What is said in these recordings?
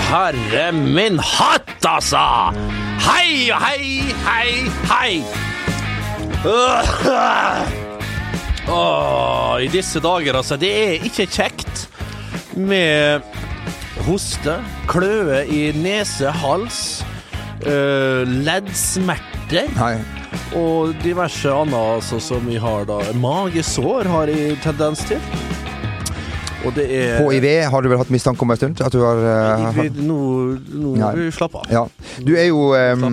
herre min hatt, altså! Hei, hei, hei, hei! I disse dager, altså, det er ikke kjekt med hoste, kløe i nese, hals, leddsmerter. Nei. Og diverse annet altså, som vi har da. Magesår har jeg tendens til. Og det er... HIV har du vel hatt mistanke om en stund? At du har... Nå vi slapp av. Ja. Du er jo...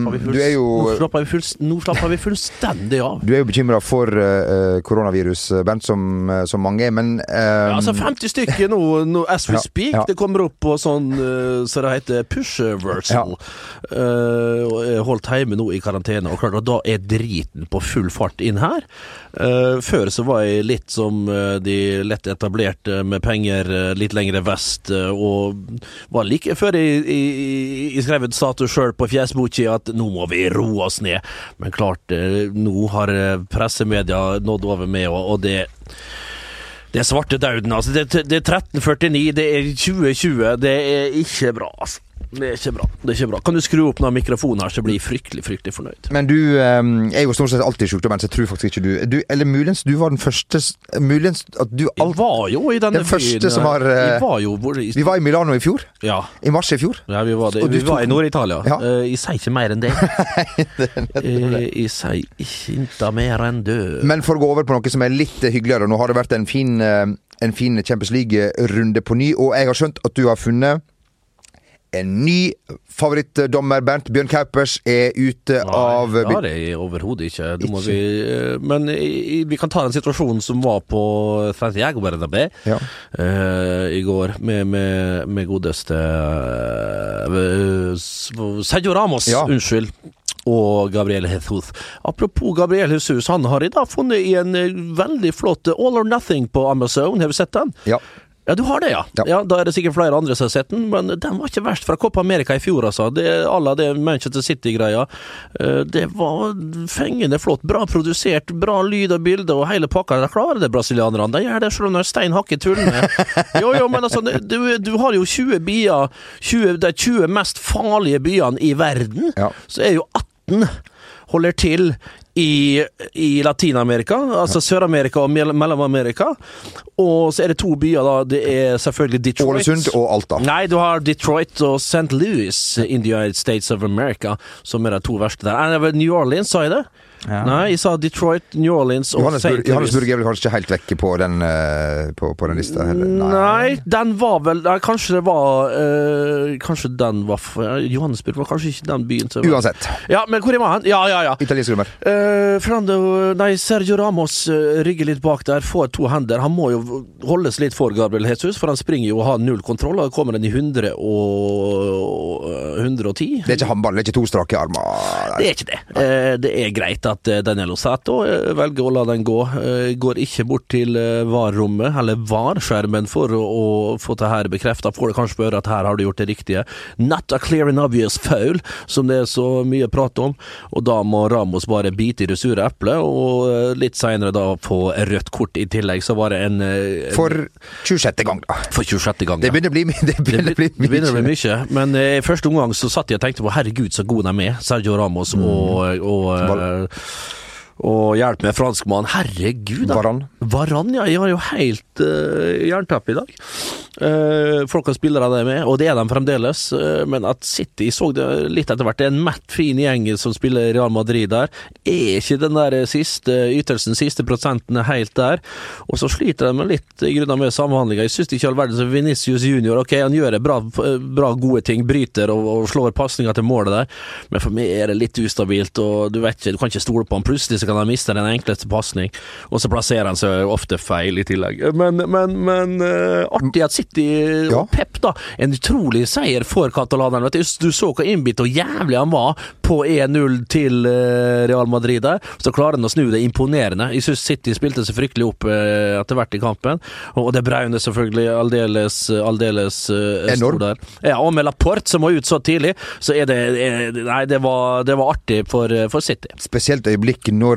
Nå slapper vi fullstendig av. Du er jo bekymret for koronavirus, Bernt, som mange er, men... altså 50 stykker nå as we speak, det kommer opp på sånn, så det heter push-versal. Og jeg holdt hjemme nå i karantene, og klart at da er driten på full fart inn her. Før så var jeg litt som de lett etablerte med penger litt lengre vest, og var like før jeg skrev en status selv på Fjesboki at nå må vi roe oss ned. Men klart, nå har pressemedia nådd over med, og det er svarte dauden, altså. Det er 1349, det er 2020, det er ikke bra, altså. Det er ikke bra. Kan du skru opp noen mikrofoner her, så blir jeg fryktelig fornøyd. Men du er jo stort sett alltid i sykdommen, så jeg tror faktisk ikke du... Eller muligens du var den første... Muligens at du... Jeg var jo i denne den første som har... Vi var i Milano i fjor. Ja. I mars i fjor. Ja, vi var det. Vi var i Nord-Italia. Ja. Jeg sier ikke mer enn det. Jeg sier ikke mer enn det. Men for å gå over på noe som er litt hyggeligere, nå har det vært en fin Champions League-runde på ny, og jeg har skjønt at du har funnet en ny favorittdommer, Bernt. Bjørn Kuipers er ute av... Nei, det er overhodet ikke. Men vi kan ta den situasjonen som var på Santiago Bernabéu i går, med godeste Sergio Ramos, unnskyld, og Gabriel Jesus. Apropos Gabriel Jesus, han har i dag funnet i en veldig flott All or Nothing på Amazon. Har du sett den? Ja. Ja, du har det, ja. Da er det sikkert flere andre som har sett den, men den var ikke verst fra Copa America i fjor, altså. Det Manchester City-greia. Det var fengende flott, bra produsert, bra lyd og bilder, og hele pakka. Da klarer det brasilianerne. De gjør det selv om det er stein hakke tullende. Jo, men altså, du har jo 20 byer, de 20 mest farlige byene i verden, så er jo 18 holder til i Latinamerika, altså Sør-Amerika og Mellom-Amerika, og så er det 2 byer da, det er selvfølgelig Detroit. Ålesund og Alta. Nei, du har Detroit og St. Louis in the United States of America, som er de 2 verste der. New Orleans, sa jeg det? Ja. Nei, jeg sa Detroit, New Orleans og St. Louis. Johannesburg er vel kanskje ikke helt vekke på den, på den lista heller? Nei, den var vel... Kanskje det var... kanskje den var... Johannesburg var kanskje ikke den byen som... Uansett. Ja, men hvor er han? Ja. Italiensk nummer. Sergio Ramos rygger litt bak der, får 2 hender. Han må jo holdes litt for Gabriel Jesus, for han springer jo og har 0 kontroll, og da kommer den i 100 og 110. Det er ikke håndball, det er ikke 2 strake armer. Det er ikke det. Det er greit at Daniel Osato velger å la den gå. Går ikke bort til VAR-rommet, eller VAR-skjermen, for å få det her bekreftet. Får det kanskje spørre at her har du gjort det riktige. Not a clear and obvious foul, som det er så mye prat om. Og da må Ramos bare bite i det sure eplet, og litt senere da få rødt kort i tillegg. Så var det en for 26. gang da. For 26. gang, Det begynner å bli mye. Men i første omgang så satt jeg og tenkte på, herregud så god de er med, Sergio Ramos og hjelp med franskmann. Herregud. Varane, ja. Jeg har jo helt jerntapp i dag. Folk har spillere de med, og det er de fremdeles. Men at City så det litt etter hvert. Det er en matt fin gjeng som spiller Real Madrid der. Er ikke den der siste ytelsen, siste prosenten helt der. Og så sliter de med litt i grunn av med samhandlinger. Jeg synes ikke all verden som Vinicius Junior. Ok, han gjør det bra gode ting, bryter og slår passninger til målet der. Men for meg er det litt ustabilt, og du vet ikke, du kan ikke stole på han. Plutselig så kan han miste den enkleste passning, og så plasserer han seg ofte feil i tillegg. Men artig at City og Pep da, en utrolig seier for katalanerne. Du så hva innbitt og jævlig han var på 1-0 til Real Madrid der, så klarer han å snu det imponerende. Jeg synes City spilte seg fryktelig opp etter hvert i kampen, og det Braune selvfølgelig aldeles stor der. Ja, og med Laporte som var ut så tidlig, så det var artig for City. Spesielt øyeblikk når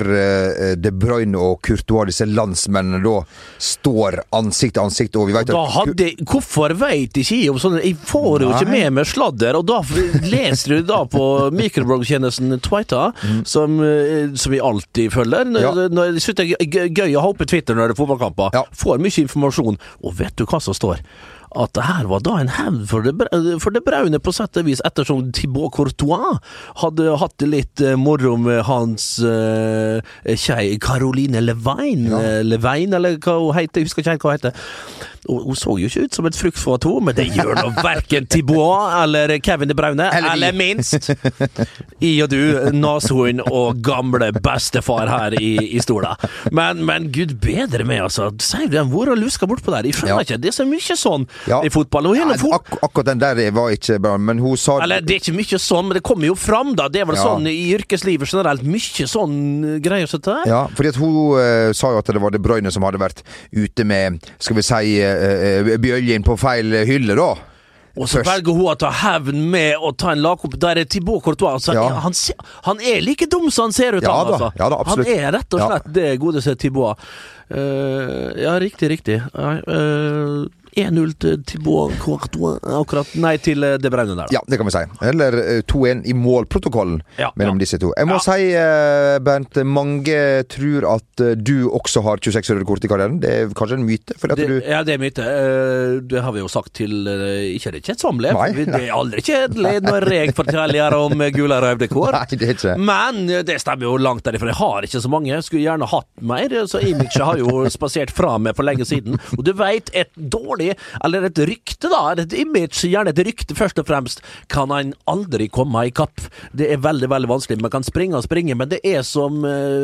når De Bruyne og Courtois, disse landsmennene da, står ansikt til ansikt, og vi vet hvorfor vet ikke jeg om sånne, jeg får jo ikke med meg sladder, og da leser du da på mikrobloggtjenesten Twitter, som vi alltid følger, når jeg synes det er gøy å hoppe Twitter når det er fotballkamper, får mye informasjon, og vet du hva som står? At det her var da en hevn for det Braune på sett og vis, ettersom Thibaut Courtois hadde hatt det litt moro med hans kjei Caroline Levein, eller hva hun heter, jeg husker ikke helt hva hun heter. Og hun så jo ikke ut som et fruktfat hun, men det gjør nå hverken Thibaut eller Kevin De Bruyne, eller minst I og du, nashorn og gamle bestefar her i stola. Men Gud bedre meg, altså. Sier du den hvor og lusker bort på der? Jeg skjønner ikke, det er så mye sånn i fotball. Akkurat den der var ikke bra, men hun sa... Eller det er ikke mye sånn, men det kommer jo fram da. Det er vel sånn i yrkeslivet generelt, mye sånn greier som det der. Ja, fordi at hun sa jo at det var De Bruyne som hadde vært ute med, skal vi si, bjølgen på feil hylle da. Og så velger hun å ta hevn med å ta en lagkopp der er Thibaut Courtois, altså, han er like dum som han ser ut av, altså. Ja da, absolutt. Han er rett og slett det gode seg Thibaut. Ja, riktig. 1-0 til Thibaut Courtois, akkurat nei til De Bruyne der da. Ja, det kan vi si. Eller 2-1 I målprotokollen mellom disse to. Jeg må si, Bernt, mange tror at du også har 26 røde kort I karrieren. Det er kanskje en myte? Ja, det er myte. Det har vi jo sagt til ikke det kjedsomlige. Det er aldri kjedelig når jeg forteller om gule røde kort. Nei, det er ikke. Men det stemmer jo langt derifra. Jeg har ikke så mange. Jeg skulle gjerne hatt mer, så image har jo spasert fra meg for lenge siden. Og du vet, et dårlig eller et rykte da, et image, gjerne et rykte først og fremst, kan han aldri komme I kapp. Det er veldig, veldig vanskelig. Man kan springe, men det er som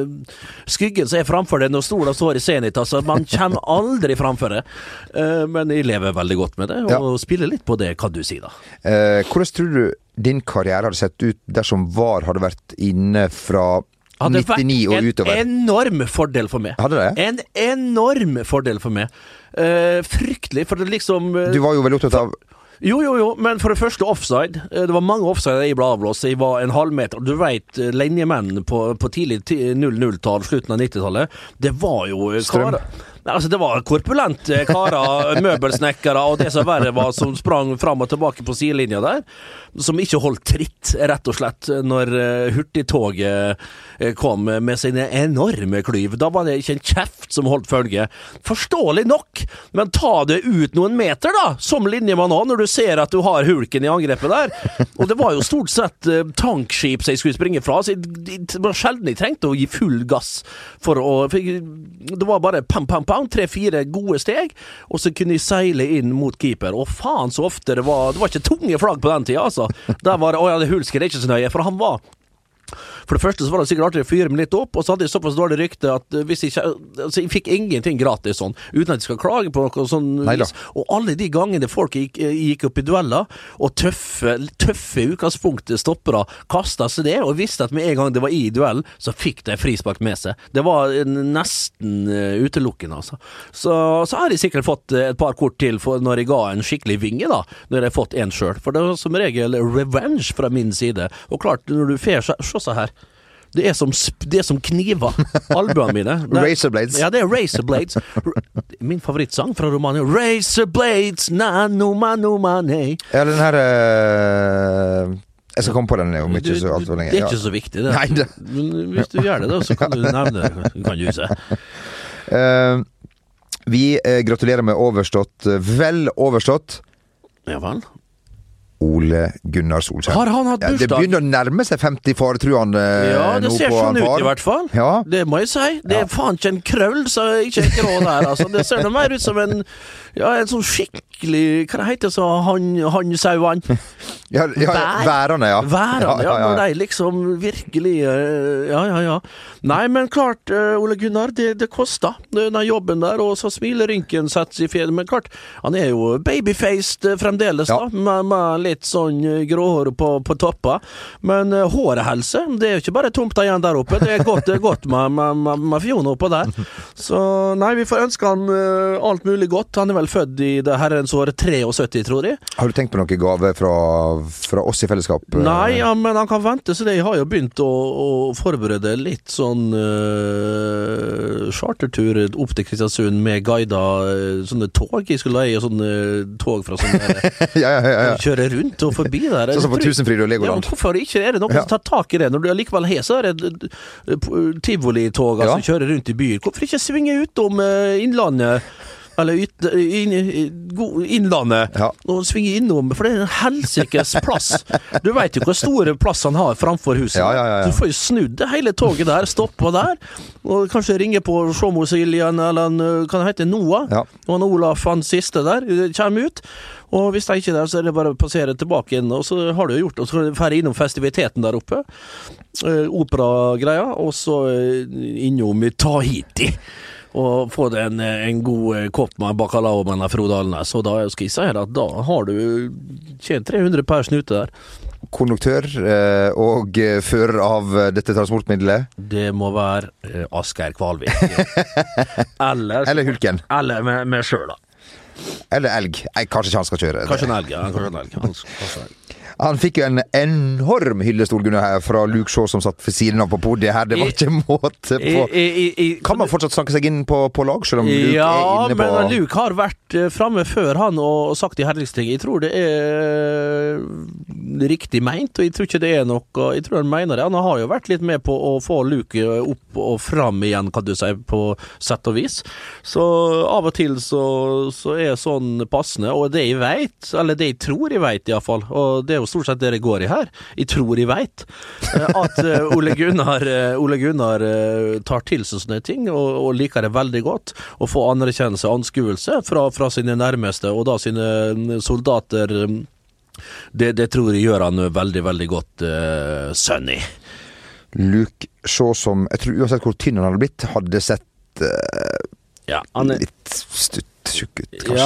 skyggen som er framfor det når stolen står I senit, altså man kommer aldri framfor det. Men jeg lever veldig godt med det, og spiller litt på det, kan du si da. Hvordan tror du din karriere hadde sett ut dersom VAR hadde vært inne fra 99 og utover? En enorm fordel for meg. Hadde det? En enorm fordel for meg. Fryktelig, for det liksom... Du var jo veldig opptatt av... Jo, men for det første offside. Det var mange offside I bladblås. Jeg var en halvmeter. Du vet, linjemenn på tidlig 00-tall, slutten av 90-tallet, det var jo... Strøm. Altså, det var korpulente karer, møbelsnekkere, og det som verre var som sprang fram og tilbake på sidelinja der, som ikke holdt tritt, rett og slett, når hurtigtoget kom med sine enorme klyv. Da var det ikke en kjeft som holdt følge. Forståelig nok, men ta det ut noen meter da, som linjemann også, når du ser at du har hulken I angrepet der. Og det var jo stort sett tankskip som jeg skulle springe fra, så det var sjelden jeg trengte å gi full gass for det var bare pam, 3-4 gode steg, og så kunne de seile inn mot keeper. Og faen så ofte det var ikke tunge flagg på den tiden, altså. Der var det Hulsker, det ikke så nøye, for han var For det første så var det sikkert artig å fyre meg litt opp, og så hadde jeg såpass dårlig rykte at hvis jeg ikke, altså jeg fikk ingenting gratis sånn, uten at jeg skal klage på noe sånn vis. Og alle de gangene folk gikk opp I dueller, og tøffe I utgangspunktet stoppere, kastet seg det, og visste at med en gang det var I duell, så fikk de frispark med seg. Det var nesten utelukkende, altså. Så har jeg sikkert fått et par kort til for når jeg ga en skikkelig vinge da, når jeg har fått en selv. For det var som regel revenge fra min side. Og klart, når du fer så her, det er som kniver, albuene mine. Razorblades. Ja, det Razorblades. Min favorittsang fra Romania. Razorblades, nano, mano, mane. Ja, den her... Jeg skal komme på den om ikke så alt for lenge. Det er ikke så viktig, det. Nei, Men hvis du gjør det da, så kan du nevne det. Kan du se. Vi gratulerer med overstått, vel overstått. Ja vel. Ole Gunnar Solskjær. Har han hatt bursdag? Det begynner å nærme seg 50 far, tror han. Ja, det ser sånn ut I hvert fall. Ja. Det må jeg si. Det er faen ikke en krøll, så ikke en krå der. Altså. Det ser noe mer ut som en sånn skikkelig, hva det heter så, han-sauan. Ja, værene, ja. Værene, når de liksom virkelig, ja. Nei, men klart, Ole Gunnar, det koster. Den jobben der, og så smilerynken settes I fjell. Men klart, han er jo babyfaced fremdeles da, med litt sånn gråhår på toppa, men hårehelse, det er jo ikke bare tomt igjen der oppe, det er godt med fjon oppå der. Så nei, vi får ønske han alt mulig godt. Han er vel født i det herrens år 73, tror jeg. Har du tenkt på noen gave fra oss i fellesskap? Nei, ja, men han kan vente, så jeg har jo begynt å forberede litt sånn chartertur opp til Kristiansund med guider, sånne tog. Jeg skulle leie sånne tog fra sånne kjøre rundt og forbi der. Sånn som på Tusenfryd og Legoland. Ja, hvorfor ikke? Er det noen som tar tak i det? Når du likevel har så er det tivoli-tog som kjører rundt i byen. Hvorfor ikke svinge utom Innlandet? Eller Innlandet og svinge innom, for det er en helsikes plass. Du vet jo hvor store plass han har framfor huset. Du får jo snudd hele toget der, stoppe der, og kanskje ringe på Sjåmo Siljan, eller kan det hete Noah, og han Olaf, han siste der, kommer ut. Og hvis det ikke er der, så er det bare å passere tilbake inn, og så har du gjort, og så kan du fære innom festiviteten der oppe, operagreia, og så innom Tahiti. Og få det en god kopp med bacalao med Frode Alnes. Så da skal jeg si at da har du tjent 300 per snute der. Konduktør og fører av dette transportmiddelet? Det må være Asgeir Kvalvik. Eller Hulken. Eller med selv da. Eller elg. Kanskje ikke han skal kjøre. Kanskje en elg, ja. Kanskje en elg. Han fikk jo en enorm hyllestol, Gunnar, her fra Luke Shaw, som satt for siden av på podiet her. Det var ikke måte på. Kan man fortsatt snakke seg inn på lag, selv om Luke er inne på... Ja, men Luke har vært fremme før han og sagt i herlighetsting. Jeg tror det er riktig meint, og jeg tror ikke det er noe. Jeg tror han mener det. Han har jo vært litt med på å få Luke opp og fram igjen, kan du si, på sett og vis. Så av og til så er sånn passende, og det jeg vet, eller det jeg tror jeg vet i hvert fall, og det er jo stort sett det det går i her. Jeg tror jeg vet at Ole Gunnar tar til seg sånne ting og liker det veldig godt å få anerkjennelse og anskuelse fra sine nærmeste og da sine soldater. Det tror jeg gjør han veldig, veldig godt Sonny. Luke Shaw, som jeg tror uansett hvor tynn han hadde blitt, hadde sett litt stutt tjukk ut, kanskje.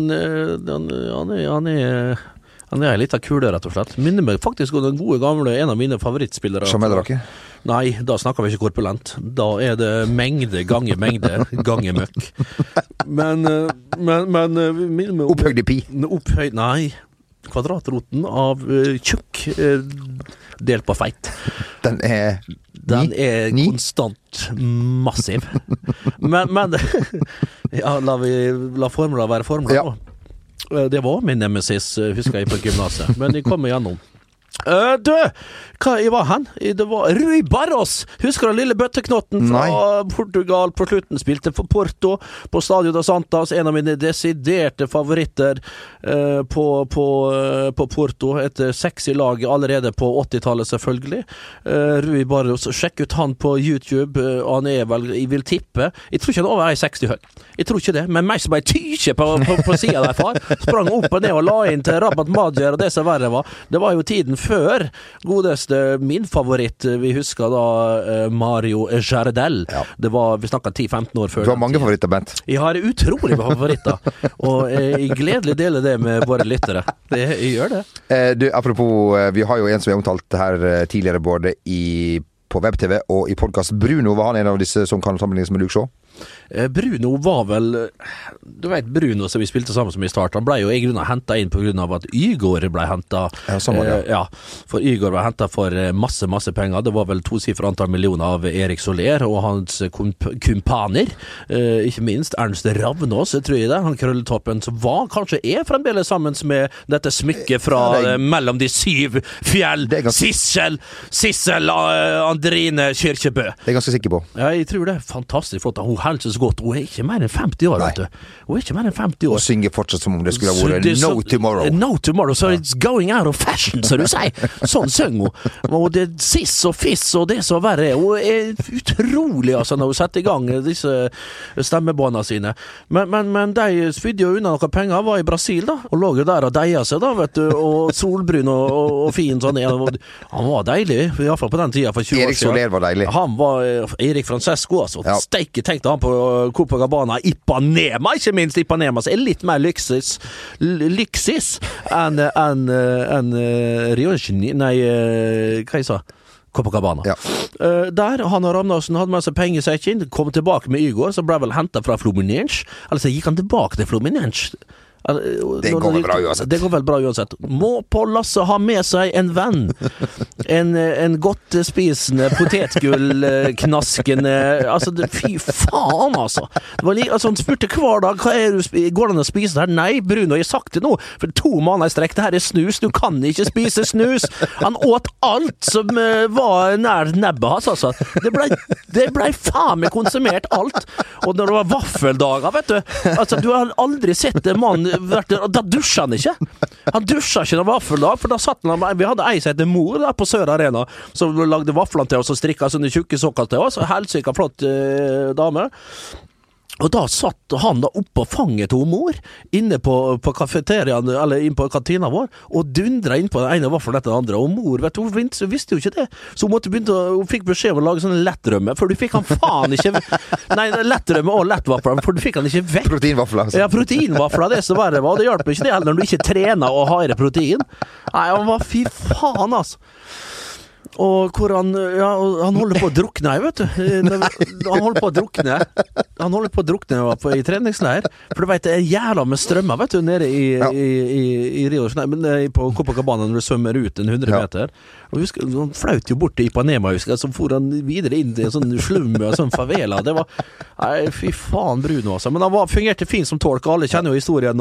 Ja, han er litt av kule, rett og slett. Minner meg faktisk om den gode gamle, en av mine favorittspillere. Som Edrake? Nei, da snakker vi ikke korpulent. Da er det mengde ganger møkk. Men opphøyd i pi? Opphøyd, nei. Kvadratroten av tjukk delt på feit. Den er konstant massiv. Men ja, la formler være formler nå. Det var min nemesis, husker jeg på gymnaset, men jeg kom igjennom. Hva var han? Det var Rui Barros. Husker du lille bøtteknotten fra Portugal på slutten? Spilte for Porto på Stadio da Santas, en av mine desiderte favoritter på Porto. Et sexy lag allerede på 80-tallet selvfølgelig. Rui Barros, sjekk ut han på YouTube. Han er vel, jeg vil tippe, jeg tror ikke han over 1,60 høy. Jeg tror ikke det, men meg som bare tykje på siden der, far. Sprang opp og ned og la inn til Rabat Majer, og det som verre var. Det var jo tiden før godeste min favoritt, vi husker da Mario Jardel. Det var, vi snakket 10-15 år før. Du har mange favoritter, Bent. Jeg har utrolig favoritter, og jeg gledelig deler det med våre lyttere. Jeg gjør det. Du, apropos, vi har jo en som jeg omtalt her tidligere, både på web-tv og i podcast. Bruno, var han en av disse som kan sammenlignes med Luke Shaw? Bruno var vel, du vet Bruno som vi spilte sammen som i start, han ble jo i grunnen hentet inn på grunn av at Ygor ble hentet. For Ygor ble hentet for masse penger. Det var vel 2-sifret antall millioner av Erik Soler og hans kumpaner, ikke minst Ernst Ravnås, tror jeg det, han krølletoppen som var, kanskje fremdeles sammen med dette smykket fra mellom de 7 fjell, Sissel Andrine Kyrkjebø. Det er jeg ganske sikker på. Ja, jeg tror det er fantastisk flott. Hun helses godt. Hun er ikke mer enn 50 år, vet du. Hun er ikke mer enn 50 år. Og synger fortsatt som om det skulle ha vært No Tomorrow. No Tomorrow, so it's going out of fashion, så du sier. Sånn synger hun. Og det siss og fiss og det så verre. Hun er utrolig, altså, når hun setter i gang disse stemmebåndene sine. Men de spydde jo unna noen penger, var i Brasil da, og lå jo der og deia seg da, vet du, og solbrun og fin sånn. Han var deilig, i hvert fall på den tiden for 20 år siden. Erik Soler var deilig. Han var Erik Francesco, altså. Steike tenkte han på å Copacabana, Ipanema, ikke minst Ipanema, så er litt mer lyksis enn Rio de Janeiro, nei, hva jeg sa? Copacabana. Ja. Der, han og Ramnarsen hadde med seg penger i sekken, kom tilbake med Igor, så ble vel hentet fra Fluminense, eller så gikk han tilbake til Fluminense. Det går vel bra uansett. Det går vel bra uansett. Må Pål Lasse ha med seg en venn? En godt spisende, potetgullknaskende altså, fy faen, altså. Det var han spurte hver dag, går det an å spise det her? Nei, Bruno, jeg har sagt det nå, for 2 måneder i strekk, det her er snus, du kan ikke spise snus. Han åt alt som var nær nebbet hans, altså. Det ble faen meg konsumert alt. Og når det var vaffeldager, vet du, altså, du har aldri sett en mann da dusja han ikke. Han dusja ikke når vaffeldag, for da satt han, vi hadde ei som heter Mor der på Sør Arena, som lagde vaflene til oss og strikka sånne tjukke sokker til oss, helsika flott dame. Og da satt han da oppe på fanget til Mor, inne på kafeteriaen, eller inne på kantina vår, og dundra inn på den ene vaffelen etter den andre. Og Mor, vet du, hun visste jo ikke det. Så hun fikk beskjed om å lage sånne lettrømme, for du fikk han faen ikke nei, lettrømme og lettvafler, for du fikk han ikke vekk. Proteinvafler. Altså. Ja, proteinvafler, det så verre var. Det hjelper ikke det heller når du ikke trener og har protein. Nei, han var fy faen, altså. Og hvor han holder på å drukne, vet du. Han holder på å drukne i treningsleir. For du vet, det er jævla med strømmer, vet du, nede i Rio, på Copacabana når du svømmer ut en 100 meter. Og husker, han flaut jo bort til Ipanema, husker, så for han videre inn til en sånn slum og sånn favela. Det var, nei, fy faen Bruno, altså. Men han fungerte fint som tolk, alle kjenner jo historien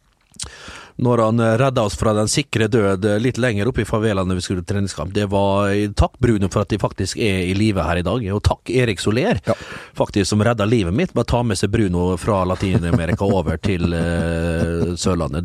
når han redda oss fra den sikre død litt lenger oppe i favela når vi skulle treningskamp. Det var takk Bruno for at de faktisk er i live her i dag, og takk Erik Soler faktisk som redda livet mitt med å ta med seg Bruno fra Latinamerika over til Sørlandet.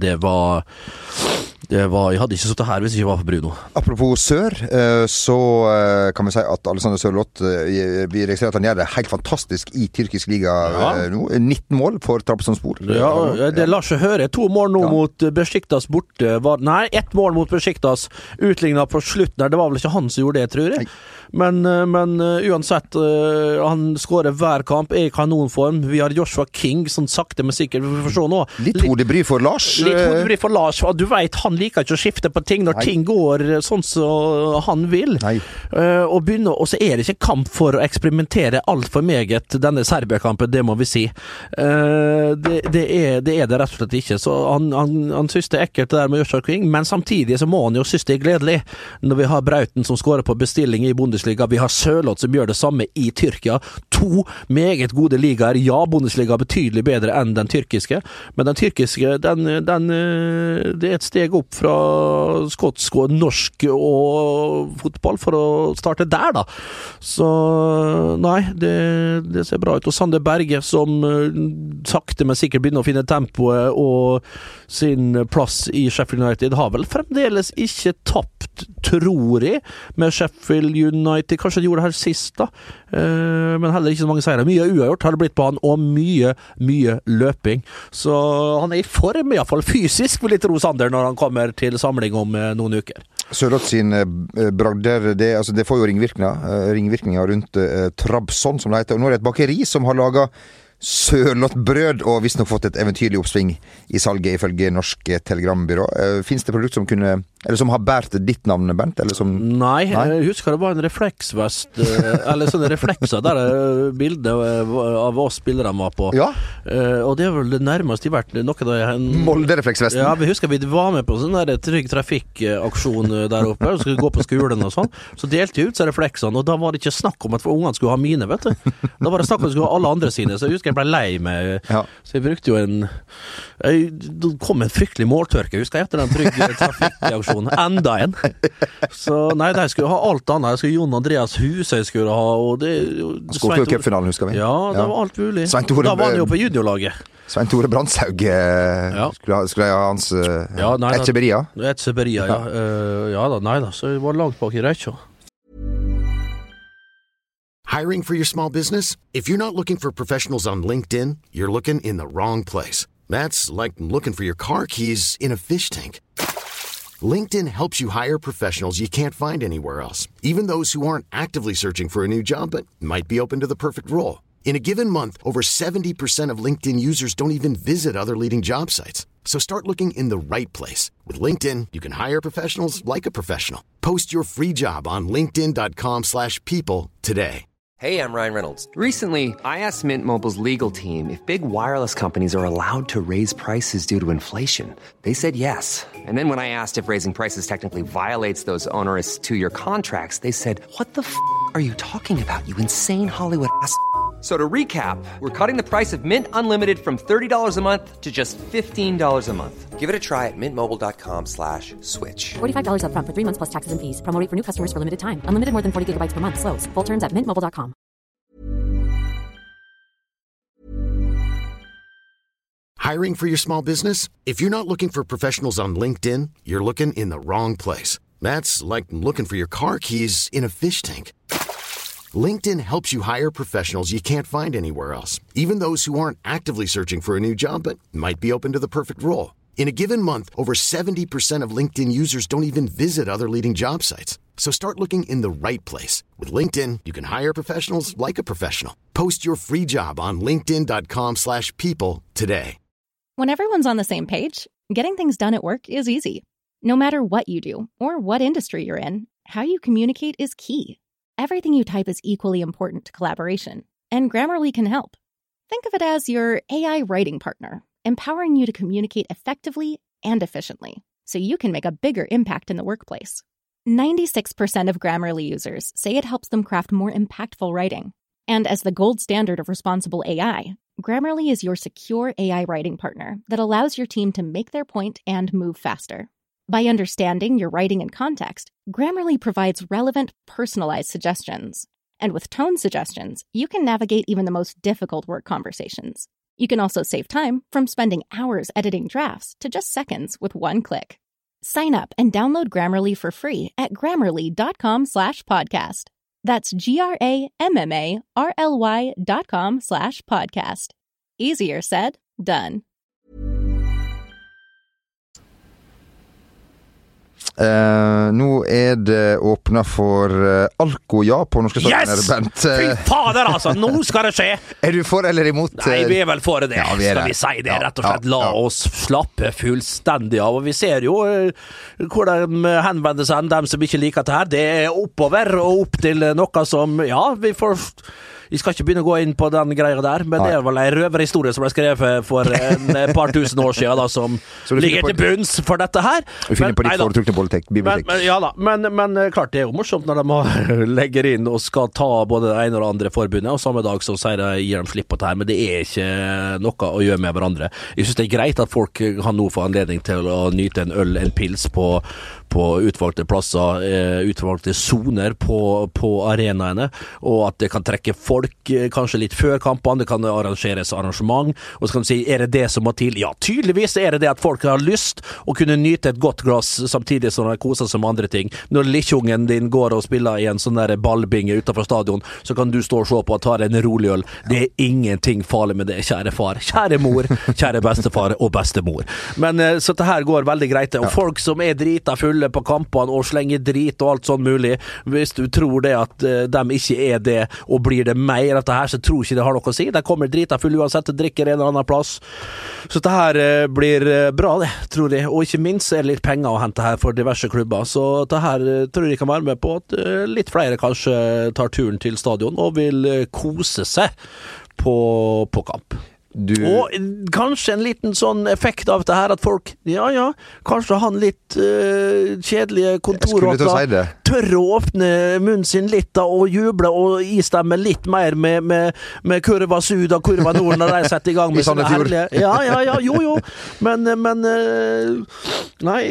Jeg hadde ikke sittet her hvis det ikke var for Bruno. Apropos Sør, så kan vi si at Alexander Sørloth, vi registrerer at han gjør det helt fantastisk i tyrkisk liga nå. 19 mål for Trabzonspor. Ja, det lar seg høre. 2 mål nå mot Besiktas borte. Nei, 1 mål mot Besiktas utlignet på slutten der. Det var vel ikke han som gjorde det, tror jeg. Men uansett, han skårer hver kamp, er i kanonform. Vi har Joshua King, sånn sakte, men sikkert. Vi får se nå. Litt hodebry for Lars. Og du vet, han liker ikke å skifte på ting når ting går sånn som han vil. Og så er det ikke kamp for å eksperimentere alt for meget, denne Serbia-kampen, det må vi si. Det er det rett og slett ikke. Så han synes det er ekkelt det der med Joshua King, men samtidig så må han jo synes det er gledelig når vi har Brauten som skårer på bestilling i Bundesliga. Vi har Sørloth som gjør det samme i Tyrkia. 2 meget gode ligaer. Ja, Bundesliga er betydelig bedre enn den tyrkiske, men den tyrkiske, det er et steg opp fra skotsk og norsk og fotball for å starte der, da. Så nei, det ser bra ut. Og Sander Berge som sakte, men sikkert begynner å finne tempoet og sin plass i Sheffield United, har vel fremdeles ikke tapt, tror jeg, med Sheffield United. Kanskje de gjorde det her sist, da. Men heller ikke så mange seire. Mye uavgjort har det blitt på han, og mye løping. Så han er i form, i hvert fall fysisk, vil jeg tro Sander, når han kommer til samling om noen uker. Sørloth sin bragder, det får jo ringvirkninger rundt Trabzon, som det heter. Og nå er det et bakeri som har laget Sørloth-brød, og visst nok fått et eventyrlig oppsving i salget ifølge Norsk Telegrambyrå. Finnes det produkt som som har bært ditt navn, Bernt? Eller som... Nei, jeg husker det var en refleksvest, eller sånne reflekser der bildet av oss spillere var på. Ja. Og det er vel det nærmest i hvert noe da Molde-refleksvesten. Ja, vi husker vi var med på sånn der trygg trafikk-aksjon der oppe, og skulle gå på skolen og sånn. Så delte jeg ut seg refleksene, og da var det ikke snakk om at ungene skulle ha mine, vet du. Da var det snakk om at de skulle ha alle andre sine, så jeg husker jeg ble lei meg. Ja. Så jeg brukte jo det kom en fryktelig måltørke, husker jeg, etter den trygg trafikk-aksjonen. Enda en. Så nei, de skulle ha alt annet. Jeg skulle Jon Andreas Husøy skulle ha, og det... Skåret i cupfinalen, husker vi. Ja, det var alt mulig. Da var han jo på juniorlaget. Svein Tore Brandshaug skulle ha hans Etcheberia. Etcheberia, ja. Ja da, nei da, så jeg var langt bak i rekka. Hiring for your small business? If you're not looking for professionals on LinkedIn, you're looking in the wrong place. That's like looking for your car keys in a fish tank. LinkedIn helps you hire professionals you can't find anywhere else, even those who aren't actively searching for a new job but might be open to the perfect role. In a given month, over 70% of LinkedIn users don't even visit other leading job sites. So start looking in the right place. With LinkedIn, you can hire professionals like a professional. Post your free job on linkedin.com/people today. Hey, I'm Ryan Reynolds. Recently, I asked Mint Mobile's legal team if big wireless companies are allowed to raise prices due to inflation. They said yes. And then when I asked if raising prices technically violates those onerous two-year contracts, they said, "What the f*** are you talking about, you insane Hollywood ass?" So to recap, we're cutting the price of Mint Unlimited from $30 a month to just $15 a month. Give it a try at mintmobile.com/switch. $45 up front for 3 months plus taxes and fees. Promo rate for new customers for limited time. Unlimited more than 40 gigabytes per month. Slows full terms at mintmobile.com. Hiring for your small business? If you're not looking for professionals on LinkedIn, you're looking in the wrong place. That's like looking for your car keys in a fish tank. LinkedIn helps you hire professionals you can't find anywhere else, even those who aren't actively searching for a new job but might be open to the perfect role. In a given month, over 70% of LinkedIn users don't even visit other leading job sites. So start looking in the right place. With LinkedIn, you can hire professionals like a professional. Post your free job on linkedin.com/people today. When everyone's on the same page, getting things done at work is easy. No matter what you do or what industry you're in, how you communicate is key. Everything you type is equally important to collaboration, and Grammarly can help. Think of it as your AI writing partner, empowering you to communicate effectively and efficiently, so you can make a bigger impact in the workplace. 96% of Grammarly users say it helps them craft more impactful writing. And as the gold standard of responsible AI, Grammarly is your secure AI writing partner that allows your team to make their point and move faster. By understanding your writing and context, Grammarly provides relevant, personalized suggestions. And with tone suggestions, you can navigate even the most difficult work conversations. You can also save time from spending hours editing drafts to just seconds with one click. Sign up and download Grammarly for free at grammarly.com/podcast. That's GRAMARLY.com/podcast. Easier said, done. Nå det åpnet for Alko på norske stadioner, Bent. Fy fader, altså! Nå skal det skje! Du for eller imot? Nei, vi vel for det. Ja, skal vi si det, rett og slett. La oss slappe fullstendig av. Og vi ser jo hvor de henvender seg, dem som ikke liker det her. Det oppover og opp til noe som, ja, vi skal ikke begynne å gå inn på den greia der, men det vel en røverhistorie som ble skrevet for et par tusen år siden, da, som ligger til bunns for dette her. Vi finner på ditt foretrukne bibliotek. Men klart, det jo morsomt når de legger inn og skal ta både det ene og det andre forbundet, og samme dag så sier de, gir de slipp på det her, men det ikke noe å gjøre med hverandre. Jeg synes det greit at folk har nå fått anledning til å nyte en øl, en pils på utvalgte plasser, utvalgte zoner på arenaene, og at det kan trekke folk kanskje litt før kampene, det kan arrangeres arrangement, og så kan du si, det det som må til? Ja, tydeligvis det at folk har lyst å kunne nyte et godt glass samtidig som de koser seg med andre ting. Når lillungen din går og spiller i en sånn der ballbinge utenfor stadion, så kan du stå og se på og ta en rolig øl. Det ingenting farlig med det, kjære far, kjære mor, kjære bestefar og bestemor. Men så det her går veldig greit, og folk som drita fulle på kampene og slenger drit og alt sånn mulig, hvis du tror det at de ikke det, og blir det mer av dette her, så tror ikke det har noe å si. De kommer drita full uansett, drikker en eller annen plass. Så det her blir bra, det, tror jeg. Og ikke minst det litt penger å hente her for diverse klubber. Så det her tror jeg kan være med på at litt flere kanskje tar turen til stadion og vil kose seg på kamp. Og kanskje en liten sånn effekt av det her at folk, kanskje han litt kjedelige kontoråpner, tør å åpne munnen sin litt da, og juble og istemme litt mer med kurva sud og kurva nord når de setter i gang med sånne herlige. Jo. Men nei,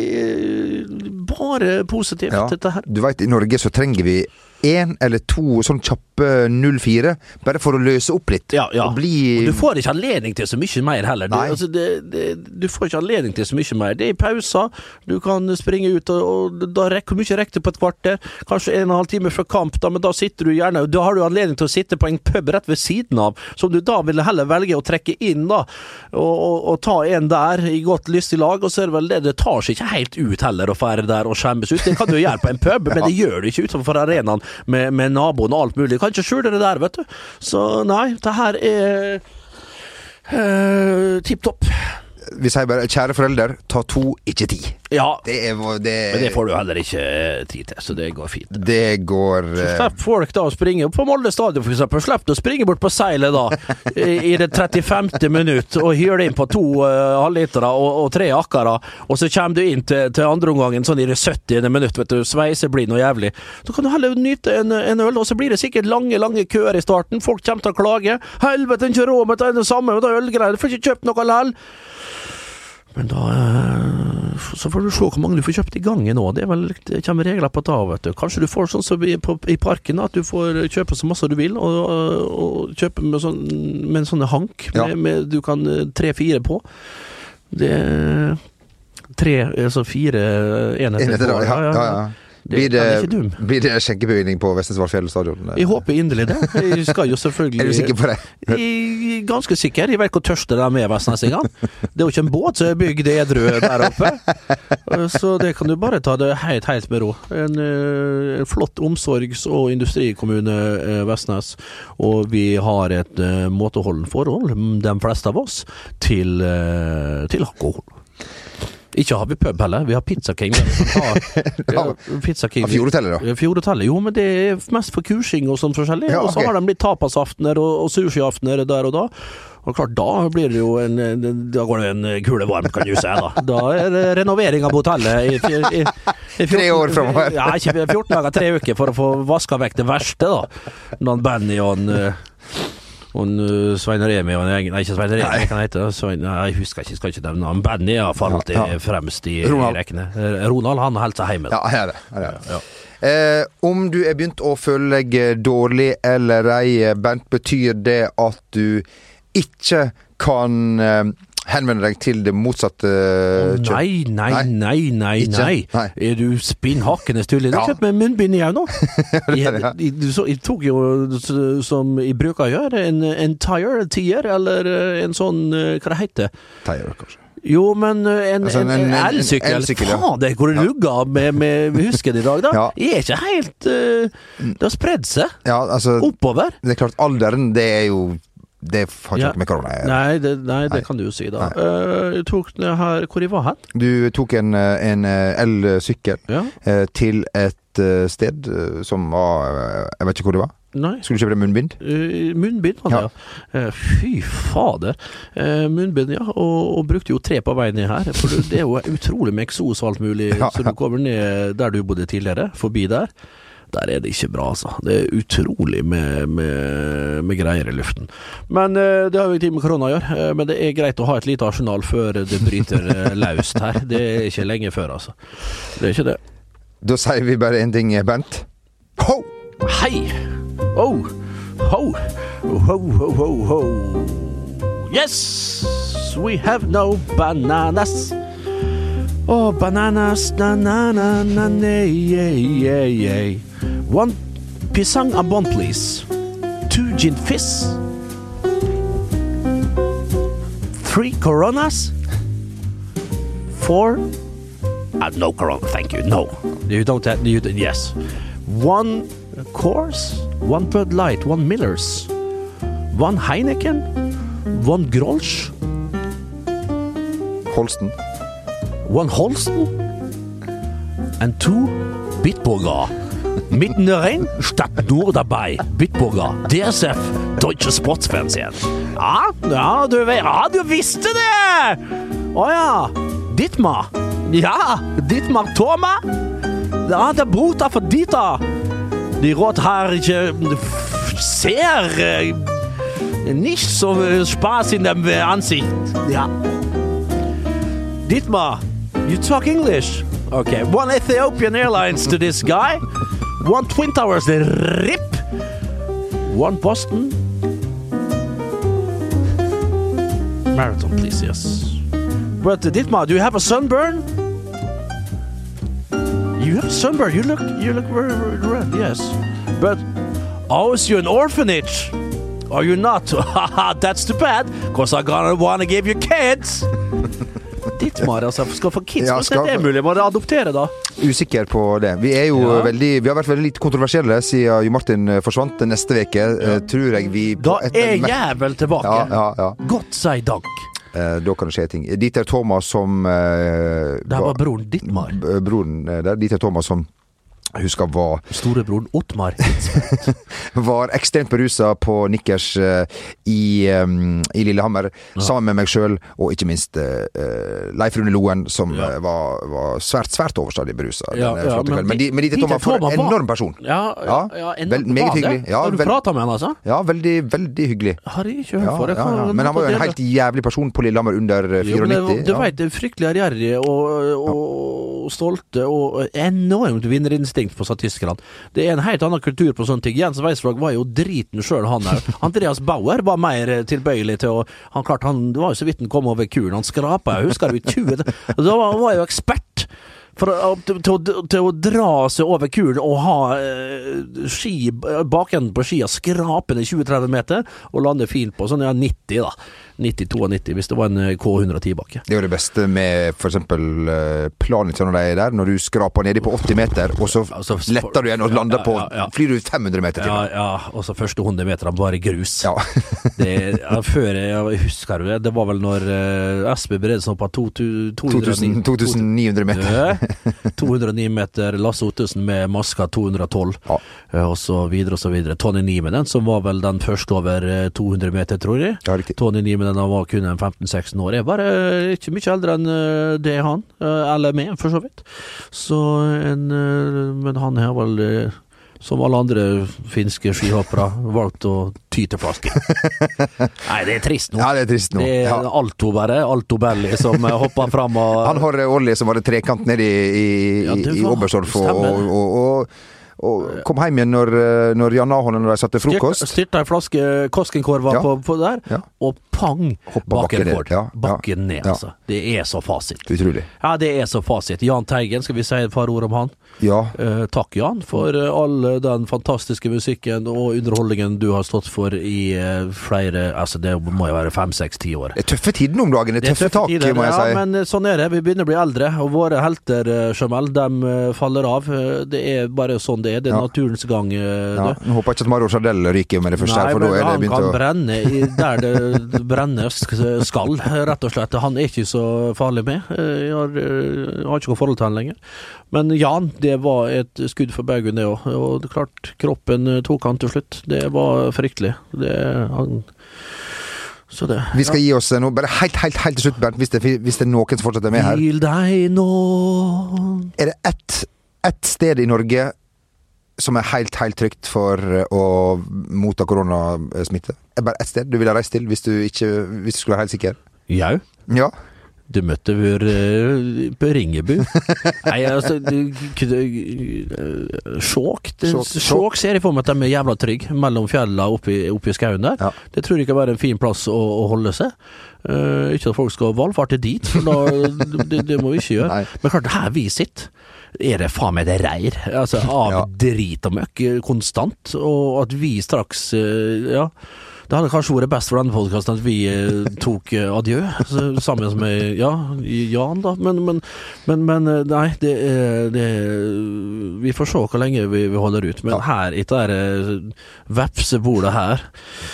bare positivt dette her. Du vet, i Norge så trenger vi 1 eller 2 sånn kjappe 0-4 bare for å løse opp litt. Og du får ikke anledning til så mye mer heller. Du får ikke anledning til så mye mer. Det i pauser, du kan springe ut, og da hvor mye rekker du på et kvarter? Kanskje 1,5 time før kamp, da, men da sitter du gjerne, da har du anledning til å sitte på en pub rett ved siden av, som du da vil heller velge å trekke inn da, og ta en der i godt lystig lag, og så det vel det tar seg ikke helt ut heller å fære der og skjemmes ut. Det kan du gjøre på en pub, men det gjør du ikke utenfor arenaen. med naboen og alt mulig. Kan ikke skjule det der, vet du. Så nei, det her er tipp topp. Vi sier bare, kjære forelder, ta 2, ikke 10. Ja, Men det får du heller ikke tid til, så det går fint. Det går... Så slipper folk da å springe på Molde stadion, for eksempel. Slipper å springe bort på seilet da, i det 35. minutt, og hyre inn på 2 halvlitere og 3 akkere, og så kommer du inn til andre omgangen, sånn i det 70. minutt, vet du, sveiser blir noe jævlig. Så kan du heller nyte en øl, og så blir det sikkert lange køer i starten. Folk kommer til å klage. Helvete, ikke råd med det samme, med det ølgreier. Du får ikke kjøpt noe lell. Men da så får du se hvor mange du får kjøpt i gangen nå. Det kommer regler på det, vet du. Kanskje du får sånn som i parken, at du får kjøpe så masse du vil, og kjøpe med en sånn hank, du kan 3-4 på. Det 4 enheter på. Ja. Blir det skjenkebevilgning på Vestnesvarfjell stadion? Jeg håper inderlig det. Jeg skal jo selvfølgelig... Er du sikker på det? Jeg er ganske sikker. Jeg vet hvor tørste det er med Vestnes en gang. Det er jo ikke en båt som er bygd edru der oppe. Så det kan du bare ta det helt med ro. En flott omsorgs- og industrikommune Vestnes. Og vi har et måteholden forhold, de fleste av oss, til alkohol. Ikke har vi pub heller, vi har Pizza King. Pizza King. Fjordhotellet da? Fjordhotellet, jo, men det er mest for kursing og sånn forskjellig. Ja, okay. Og så har de blitt tapasaftener og sushi-aftener der og da. Og klart, da blir det jo da går det en kule varmt, kan du si da. Da er det renovering av hotellet i 14, 3 år fremover. Ja, ikke 14 dager, 3 uker for å få vasket vekk det verste da. Noen Benny og Svein Remi og en ikke Svein Remi, kan hete jeg husker ikke, skal ikke nevne han. Benny er falt fremst i rekkene. Ronald, han har helt seg hjemme. Ja, det. Om du er begynt å føle deg dårlig eller ei, Bernt, betyr det at du ikke kan henvende deg til det motsatte kjønn? Nei. Er du spinnhakkende stille? Du kjøpt med munnbind igjen nå. Jeg tok jo, som jeg bruker å gjøre, en tier, eller en sånn, hva det heter? Tier, kanskje. Jo, men en elsykkel, faen, det går det lugga med husken i dag da. Ja. Jeg er ikke helt, det har spredd seg oppover. Det er klart, alderen, det er jo det har ikke med korona. Nei, det kan du jo si da. Jeg tok det her, hvor jeg var her? Du tok en elsykkel til et sted som var, jeg vet ikke hvor det var. Nei. Skulle du kjøpe deg munnbind? Munnbind, fy fader. Munnbind, og brukte jo 3 på veien ned her. For det er jo utrolig med eksos og alt mulig, så du kommer ned der du bodde tidligere, forbi der. Der er det ikke bra, altså. Det er utrolig med greier i luften. Men det har jo ikke med korona å gjøre. Men det er greit å ha et lite arsenal før det bryter løst her. Det er ikke lenge før, altså. Det er ikke det. Da sier vi bare en ting, Bernt. Ho! Hei! Oh! Ho! Ho, ho, ho, ho! Yes! We have no bananas. Oh, bananas, yeah. 1 pisang à bon, please. 2 gin fizz. 3 coronas. 4. No corona, thank you. No, you don't have. Yes. 1 course. 1 Bud Light. 1 Millers. 1 Heineken. 1 Grolsch. Holsten. 1 Holsten and 2 Bitburger. Mitten rein statt nur dabei. Bitburger, DSF, Deutsche Sportsfernsehen. Ja, du visste det! Ja, Dietmar. Ja, Dietmar Thoma. Ja, der Bruder von Dieter. Die rothaarige sehr nicht so Spaß in der Ansicht. Ja. Dietmar. You talk English? Okay. 1 Ethiopian Airlines to this guy. 1 Twin Towers, the RIP. 1 Boston. Marathon, please, yes. But Dietmar, do you have a sunburn? You have a sunburn. You look very, very red, yes. But, is you an orphanage? Are you not? That's too bad, because I'm gonna want to give you kids. Dittmar, altså. Skal få kids, hvordan er det mulig? Må det adoptere, da? Usikker på det. Vi er jo vi har vært veldig litt kontroversielle siden Jo Martin forsvant neste veke. Tror jeg vi da er jævel tilbake. Ja. Godt si dank. Da kan det skje ting. Dieter Thomas som det var broren Dittmar. Broren der, Dieter Thomas som jeg husker var storebroren Ottmar var ekstremt beruset på Nikkers i Lillehammer sammen med meg selv og ikke minst Leif Rune Loen som var svært overstadig beruset men Dieter Thomas var en enorm person meget hyggelig har du pratet med han altså? Ja, veldig hyggelig har jeg ikke hørt for det men han var jo en helt jævlig person på Lillehammer under 94 du vet, fryktelig ærgjerrig og stolte og enormt vinnerinstinkt på statistikerne. Det er en helt annen kultur på sånne ting. Jens Weisflog var jo driten selv, han der. Andreas Bauer var mer tilbøyelig til å det var jo så vidt han kom over kuren. Han skrapet, jeg husker det i 20. Da var jo ekspert til å dra seg over kuren og ha ski bakenden på skia skrapende 20-30 meter og lande fint på sånn 90 da. 90-92 hvis det var en K110-bakke. Det er jo det beste med for eksempel planet sånn der, når du skraper nedi på 80 meter og så letter du igjen og lander på flyr du 500 meter til. Ja, og så første 100 meter bare grus. Før jeg husker det var vel når Espe Bredesen på 2900 meter 209 meter Lasse Ottesen med maska 212 og så videre Tony Niemenen som var vel den første over 200 meter tror jeg Tony Niemenen var kun en 15-16 år jeg var ikke mye eldre enn det han eller meg for så vidt så men han har vel som alle andre finske skihoppere valgt å ty til flaske. Nei, det er trist nå. Ja, det er trist nå. Det er Alto Belli som hopper fram og han har Olli som hadde trekant ned i Oberstdorf og kom hjem igjen når Jan Ahonen satte frokost. Styrte en flaske Koskenkorva på der, og pang, bakken ned, altså. Det er så fasit. Utrolig. Ja, det er så fasit. Jan Teigen, skal vi si et par ord om han? Ja. Takk Jan for all den fantastiske musikken og underholdningen du har stått for i flere, altså det må jo være 5-6-10 år. Det er tøffe tider om dagen, det er tøffe tak, må jeg si. Ja, men sånn er det. Vi begynner å bli eldre, og våre helter, Jamel, de faller av. Det er bare sånn det er. Det er naturens gang. Nå håper jeg ikke at Mario Chardell ryker med det første. Nei, for men han kan brenne der det brennes skal, rett og slett. Han er ikke så farlig med. Jeg har ikke noe forhold til han lenger. Men Jan, det var et skudd for baugen det også. Og det er klart, kroppen tok han til slutt. Det var fryktelig. Vi skal gi oss nå, bare helt til slutt, Bernt, hvis det er noen som fortsetter med her. Hvil deg nå. Er det ett sted i Norge som er helt trygt for å motta koronasmitte? Er det bare ett sted du ville reise til hvis du skulle være helt sikker? Ja. Du møtte på Ringebu. Nei, altså Sjåk ser jeg for meg at de er jævla trygg mellom fjellene oppi skauen der. Det tror jeg kan være en fin plass å holde seg. Ikke at folk skal valfarte dit, for det må vi ikke gjøre. Nei. Men klart, her vi sitter er det faen meg det reir altså, av drit og møkk konstant, og at vi straks det hadde kanskje vært best for denne podcasten at vi tok adjø sammen med Jan da, men nei det vi får se hvor lenge vi holder ut, men her etter vepsebordet her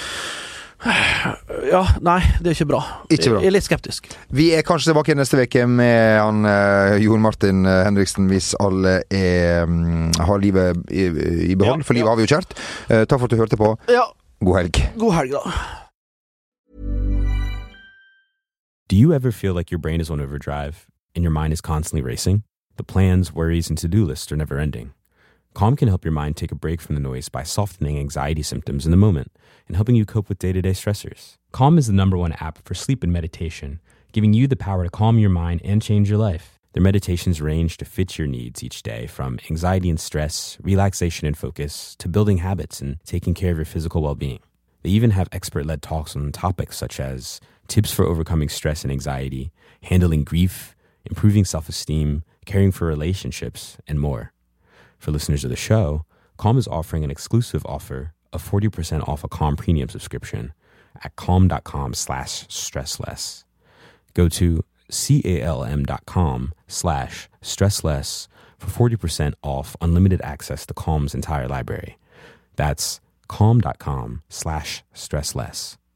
nei, det er ikke bra. Jeg er litt skeptisk. Vi er kanskje tilbake neste veke med han Jon Martin Henriksen hvis alle har livet i behold, for livet har vi jo kjært. Takk for at du hørte på. God helg. God helg da. Do you ever feel like your brain is on overdrive and your mind is constantly racing? The plans, worries, and to-do lists are never ending. Calm can help your mind take a break from the noise by softening anxiety symptoms in the moment and helping you cope with day-to-day stressors. Calm is the #1 app for sleep and meditation, giving you the power to calm your mind and change your life. Their meditations range to fit your needs each day, from anxiety and stress, relaxation and focus, to building habits and taking care of your physical well-being. They even have expert-led talks on topics such as tips for overcoming stress and anxiety, handling grief, improving self-esteem, caring for relationships, and more. For listeners of the show, Calm is offering an exclusive offer of 40% off a Calm premium subscription at calm.com/stressless. Go to CALM.com/stressless for 40% off unlimited access to Calm's entire library. That's calm.com/stressless.